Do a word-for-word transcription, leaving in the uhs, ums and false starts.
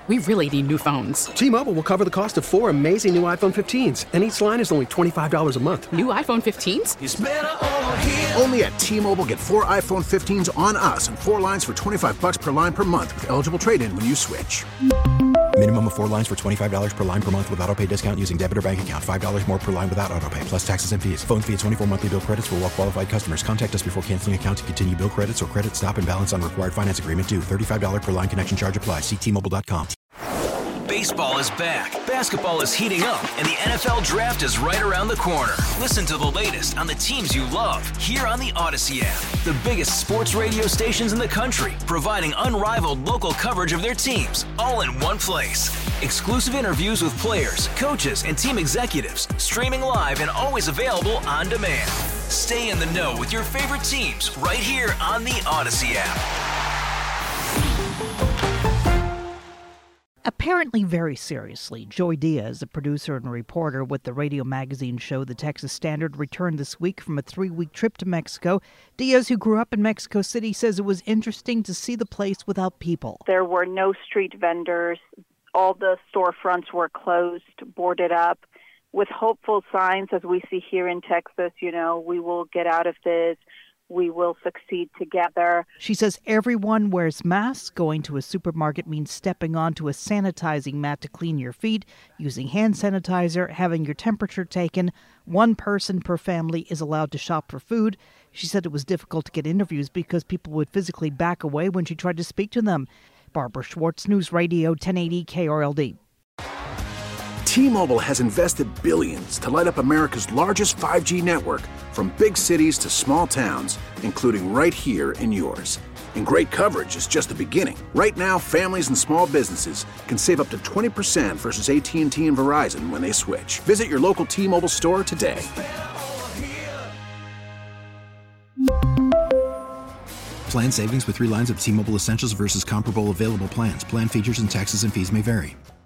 We really need new phones. T-Mobile will cover the cost of four amazing new iPhone fifteens, and each line is only twenty-five dollars a month. New iPhone fifteens? It's better over here. Only at T-Mobile, get four iPhone fifteens on us and four lines for twenty-five dollars per line per month with eligible trade-in when you switch. Minimum of four lines for twenty-five dollars per line per month with autopay discount using debit or bank account. five dollars more per line without autopay, plus taxes and fees. Phone fee at twenty-four monthly bill credits for well-qualified customers. Contact us before canceling account to continue bill credits or credit stop and balance on required finance agreement due. thirty-five dollars per line connection charge applies. See T Mobile dot com. Baseball is back, basketball is heating up, and the N F L Draft is right around the corner. Listen to the latest on the teams you love here on the Odyssey app. The biggest sports radio stations in the country, providing unrivaled local coverage of their teams, all in one place. Exclusive interviews with players, coaches, and team executives, streaming live and always available on demand. Stay in the know with your favorite teams right here on the Odyssey app. Apparently very seriously, Joy Diaz, a producer and reporter with the radio magazine show The Texas Standard, returned this week from a three-week trip to Mexico. Diaz, who grew up in Mexico City, says it was interesting to see the place without people. There were no street vendors. All the storefronts were closed, boarded up, with hopeful signs, as we see here in Texas, you know, we will get out of this. We will succeed together. She says everyone wears masks. Going to a supermarket means stepping onto a sanitizing mat to clean your feet, using hand sanitizer, having your temperature taken. One person per family is allowed to shop for food. She said it was difficult to get interviews because people would physically back away when she tried to speak to them. Barbara Schwartz, News Radio ten eighty K R L D. T-Mobile has invested billions to light up America's largest five G network, from big cities to small towns, including right here in yours. And great coverage is just the beginning. Right now, families and small businesses can save up to twenty percent versus A T and T and Verizon when they switch. Visit your local T-Mobile store today. Plan savings with three lines of T-Mobile Essentials versus comparable available plans. Plan features and taxes and fees may vary.